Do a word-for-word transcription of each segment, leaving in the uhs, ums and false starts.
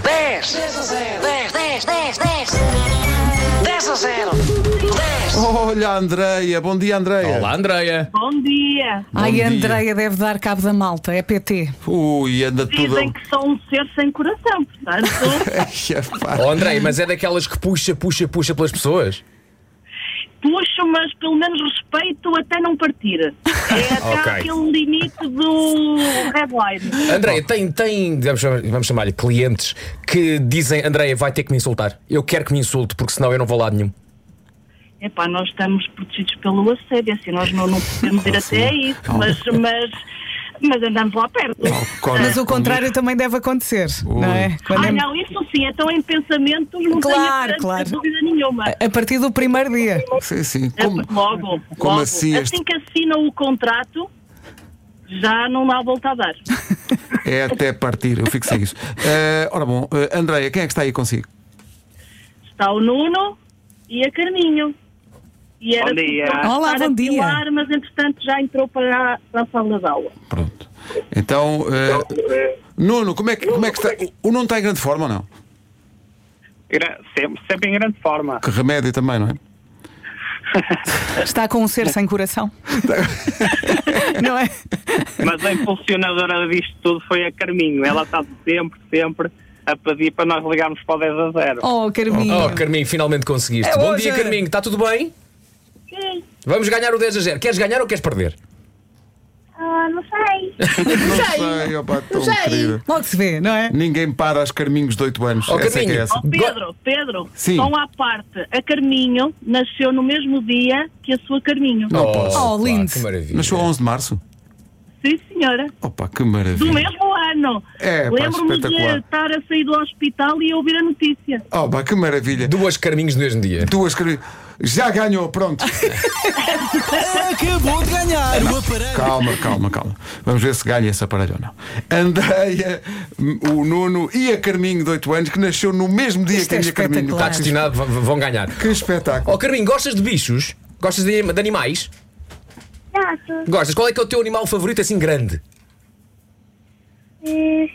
dez, dez a zero, dez, dez, dez, dez, dez a zero, dez. Olha a Andreia, bom dia Andreia. Olá Andreia. Bom dia. Bom Ai, dia. a Andreia deve dar cabo da malta, é P T. Ui, anda tudo. Dizem que sou um ser sem coração, portanto, Ai, pá. Oh Andreia, mas é daquelas que puxa, puxa, puxa pelas pessoas? puxo, mas pelo menos respeito até não partir. É até Ok. aquele limite do headline. Andreia, tem, tem vamos, chamar- vamos chamar-lhe clientes que dizem: Andreia, vai ter que me insultar. Eu quero que me insulte, porque senão eu não vou lá nenhum. Epá, nós estamos protegidos pelo assédio, assim, nós não, não podemos ir até isso, mas, mas, mas andamos lá perto. Quando- Mas o contrário também deve acontecer, não é? Quando Ah, é- não, isso sim, então em pensamentos não Claro, tenho claro. dúvida nenhuma. A partir do primeiro dia. Sim, sim. É, Como, logo, como logo. assim este- Assim que assinam o contrato, já não há volta a dar. é até partir, eu fico sem isso. Eh, ora bom, uh, Andreia, quem é que está aí consigo? Está o Nuno e a Carminho. E era Bom dia. suposto Olá, estar bom a dia. pilar, mas entretanto já entrou para, para a sala de aula. Pronto. Então, eh, Nuno, como é, que, como é que está? O Nuno está em grande forma ou não? Gra- Sempre, sempre em grande forma. Que remédio também, não é? Está com um ser sem coração. Não é? Mas a impulsionadora disto tudo foi a Carminho. Ela está sempre, sempre a pedir para nós ligarmos para o dez a zero. Oh, Carminho. Oh, Carminho, finalmente conseguiste. É Bom hoje. dia, Carminho, está tudo bem? Sim. Vamos ganhar o dez a zero. Queres ganhar ou queres perder? Ah, não sei. Não sei, opa, tão querida. Logo se vê, não é? Ninguém para aos Carminhos de oito anos. Oh, essa é que Carminho. é essa. Oh, Pedro, Pedro, Sim. só à parte, a Carminho nasceu no mesmo dia que a sua Carminho. Não posso. Oh, pá, lindo. que maravilha. Nasceu a onze de março. Sim, senhora. Opa, que Do maravilha. mesmo ano. É, pá, Lembro-me de espetacular. estar a sair do hospital e ouvir a notícia. Opa, que maravilha. Duas Carminhos no mesmo dia. Duas Carminhos. Já ganhou, pronto. Acabou de ganhar o aparelho. Calma, calma, calma. Vamos ver se ganha esse aparelho ou não. Andreia, o Nuno e a Carminho de oito anos, que nasceu no mesmo dia Isto que a é minha Carminho. espetacular. Está destinado, v- vão ganhar. Que espetáculo. Oh, Carminho, gostas de bichos? Gostas de, de animais? Gosto. Gostas? Qual é que é o teu animal favorito assim grande? Eh,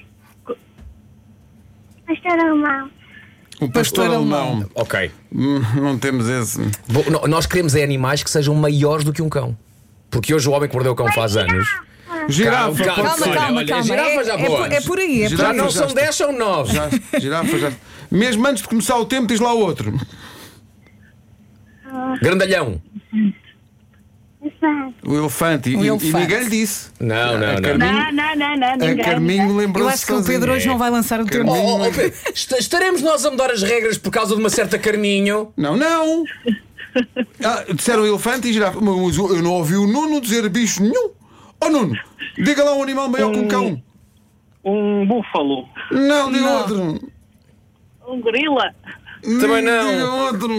Pastor alemão. O pastor Pastor alemão. alemão. Ok. Hum, Não temos esse. Bom, no- nós queremos é animais que sejam maiores do que um cão. Porque hoje o homem que mordeu o cão faz anos. Girafa, Calma, pode Calma, ser. calma, olha, calma. girafa É, já é, por, boas. é por aí, é por Já Já aí. não já são está. dez, são nove. Já, girafa já. Mesmo antes de começar o tempo, diz lá o outro. Grandalhão. Exato. O elefante. E, O e- elefante. e ninguém lhe disse. Não, não, A não. Carminho- Não, não, não, não, A ninguém. Carminho lembrou-se Eu acho que o sozinho. Pedro hoje não vai lançar o teu Carminho. nome. Oh, oh, Pedro, est- estaremos nós a mudar as regras por causa de uma certa Carminho? Não, não. Ah, disseram elefante e girafa. Mas eu não ouvi o Nuno dizer bicho nenhum. Oh Nuno, diga lá um animal maior que um cão. Um búfalo. Não, diga Não. outro. Um gorila. Também não. Diga outro.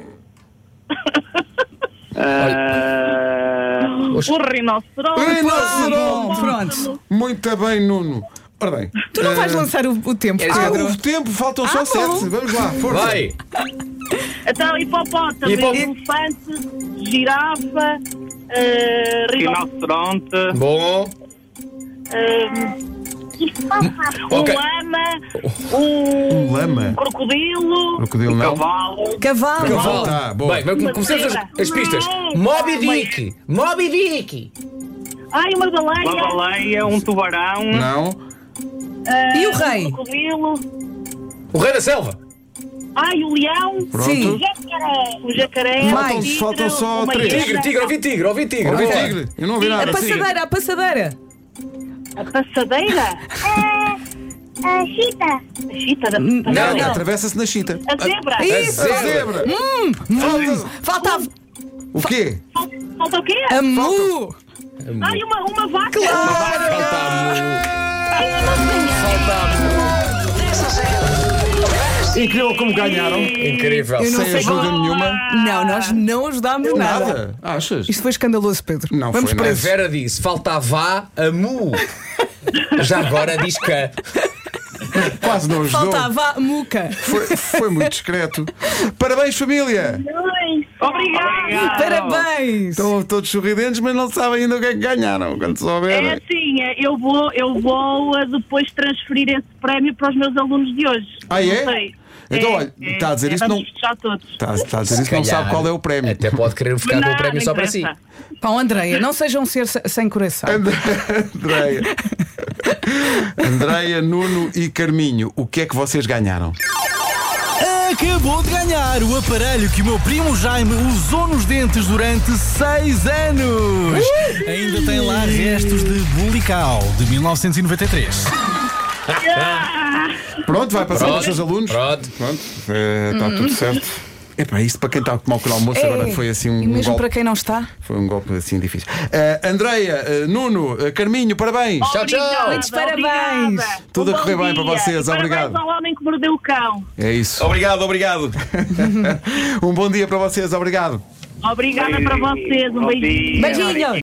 Ah, Um rinoceronte. Rinoceronte. Pronto. Muito bem, Nuno. Ora bem. Tu não vais eh, lançar o, o tempo, Queres Ah, Pedro. o tempo, faltam só Ah, bom. sete. Vamos lá, força. Vai! Então, hipopótamo, Hipó- elefante, girafa, eh, rinoceronte, rinoceronte. Bom. eh, Ok. um lama, um, Um lama. crocodilo, Crocodilo não. Cavalo. Cavalo. Cavalo. Tá, boa. Bem, vamos, comecemos as, as pistas. Moby Dick! Moby Dick! ai, uma baleia, Uma baleia. Um tubarão. Não. eh, E o rei? um crocodilo, O Rei da Selva! ai, o leão, Pronto. Sim. o jacaré, o jacaré, Mais. o tigre, Faltam só uma três. hiena. Tigre, tigre, ouvi tigre, ouvi tigre. Ouvi Vai lá. tigre. Eu não ouvi A nada. siga. passadeira, a passadeira. A passadeira, A chita. a chita da Não, passadeira, não. Atravessa-se na chita. a zebra, Isso. A zebra. Falta a, O quê? falta o quê? a mu. Ai, uma, uma vaca, Incrível como ganharam. Incrível. Eu não Sem sei ajuda como- nenhuma. Não, nós não ajudámos nada. Nada. Achas? Isto foi escandaloso, Pedro. Não Vamos foi A nada. presos. Vera disse: faltava a mu. Já agora diz que. Quase não ajudou. Faltava a muca. Foi, foi muito discreto. Parabéns, família. obrigada. Parabéns. Estão todos sorridentes, mas não sabem ainda o que é que ganharam. Quando É souberem. assim, É, eu vou, eu vou uh, depois transferir esse prémio para os meus alunos de hoje. Ah, é? Não sei. Então, É, olha, é, está a dizer é, isso, vamos não- festejar todos. Está, está a dizer Se isso, não calhar, sabe qual é o prémio. Até pode querer ficar com o Não, prémio não só para si. interessa. Pão, Andreia, não seja um ser se- sem coração. Andreia. Andreia, Nuno e Carminho, o que é que vocês ganharam? Acabou de ganhar o aparelho que o meu primo Jaime usou nos dentes durante seis anos. Ainda tem lá restos de Bulical de mil novecentos e noventa e três. Pronto, vai passar Pronto, aos seus alunos. Pronto. Pronto, é, está tudo certo. Epá, isto para quem está a tomar o pequeno almoço É, agora foi assim um, e mesmo golpe. para quem não está. Foi um golpe assim difícil. Uh, Andreia, uh, Nuno, uh, Carminho, parabéns. Tchau, tchau. Obrigada, Muitos parabéns. obrigada. Tudo a Um correr bom bem para dia. vocês, E obrigado. Parabéns ao homem que mordeu o cão. É isso. Obrigado, obrigado. Um bom dia para vocês, obrigado. Obrigada para vocês. Um Bom beijinho. dia. Beijinhos.